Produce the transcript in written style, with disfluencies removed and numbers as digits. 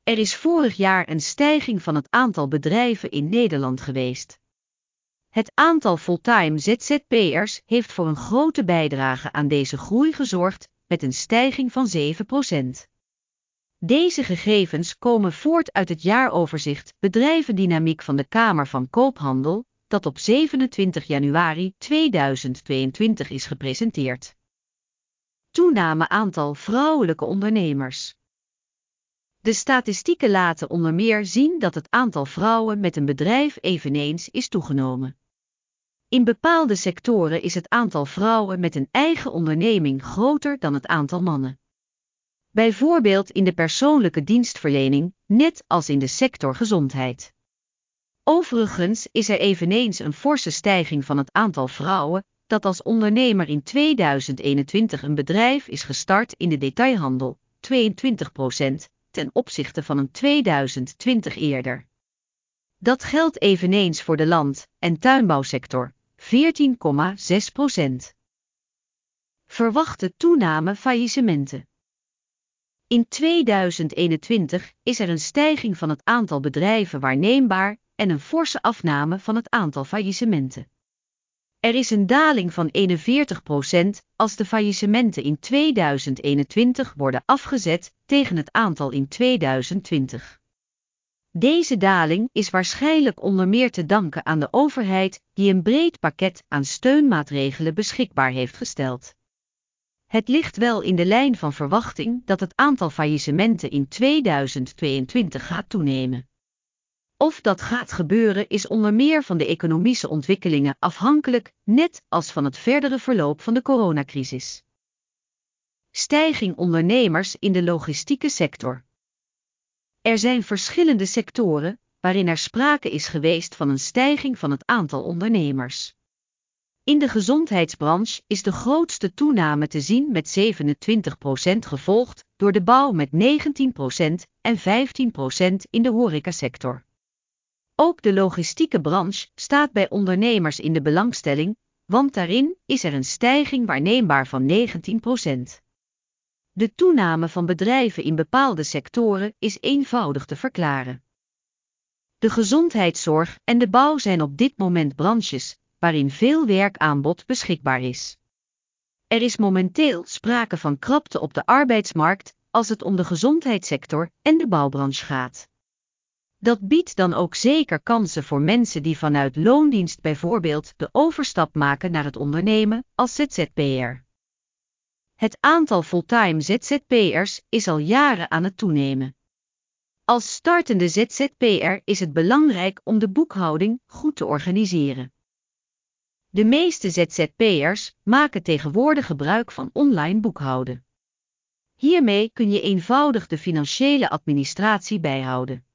Er is vorig jaar een stijging van het aantal bedrijven in Nederland geweest. Het aantal fulltime ZZP'ers heeft voor een grote bijdrage aan deze groei gezorgd, met een stijging van 7%. Deze gegevens komen voort uit het jaaroverzicht Bedrijvendynamiek van de Kamer van Koophandel, dat op 27 januari 2022 is gepresenteerd. Toename aantal vrouwelijke ondernemers. De statistieken laten onder meer zien dat het aantal vrouwen met een bedrijf eveneens is toegenomen. In bepaalde sectoren is het aantal vrouwen met een eigen onderneming groter dan het aantal mannen. Bijvoorbeeld in de persoonlijke dienstverlening, net als in de sector gezondheid. Overigens is er eveneens een forse stijging van het aantal vrouwen dat als ondernemer in 2021 een bedrijf is gestart in de detailhandel, 22%, ten opzichte van een 2020 eerder. Dat geldt eveneens voor de land- en tuinbouwsector, 14,6%. Verwachte toename faillissementen. In 2021 is er een stijging van het aantal bedrijven waarneembaar en een forse afname van het aantal faillissementen. Er is een daling van 41% als de faillissementen in 2021 worden afgezet tegen het aantal in 2020. Deze daling is waarschijnlijk onder meer te danken aan de overheid die een breed pakket aan steunmaatregelen beschikbaar heeft gesteld. Het ligt wel in de lijn van verwachting dat het aantal faillissementen in 2022 gaat toenemen. Of dat gaat gebeuren is onder meer van de economische ontwikkelingen afhankelijk, net als van het verdere verloop van de coronacrisis. Stijging ondernemers in de logistieke sector. Er zijn verschillende sectoren waarin er sprake is geweest van een stijging van het aantal ondernemers. In de gezondheidsbranche is de grootste toename te zien met 27%, gevolgd door de bouw met 19% en 15% in de horecasector. Ook de logistieke branche staat bij ondernemers in de belangstelling, want daarin is er een stijging waarneembaar van 19%. De toename van bedrijven in bepaalde sectoren is eenvoudig te verklaren. De gezondheidszorg en de bouw zijn op dit moment branches waarin veel werkaanbod beschikbaar is. Er is momenteel sprake van krapte op de arbeidsmarkt als het om de gezondheidssector en de bouwbranche gaat. Dat biedt dan ook zeker kansen voor mensen die vanuit loondienst bijvoorbeeld de overstap maken naar het ondernemen als ZZP'er. Het aantal fulltime ZZP'ers is al jaren aan het toenemen. Als startende ZZP'er is het belangrijk om de boekhouding goed te organiseren. De meeste ZZP'ers maken tegenwoordig gebruik van online boekhouden. Hiermee kun je eenvoudig de financiële administratie bijhouden.